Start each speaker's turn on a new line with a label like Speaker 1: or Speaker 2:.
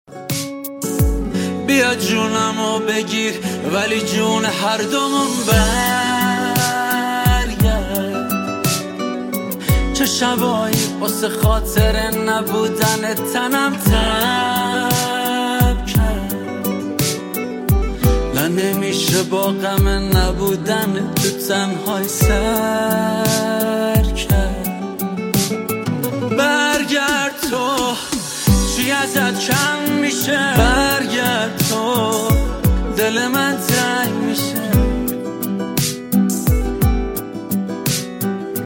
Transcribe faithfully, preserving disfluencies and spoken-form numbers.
Speaker 1: بیا جونمو بگیر ولی جون هر دومون برگرد. چه شبایی واسه خاطر نبودن تنم تب کرد. نه نمیشه با غم نبودن تو تنهای سر کرد. برگرد تو چی ازت کم میشه، برگرد تو دل من تنگ میشه.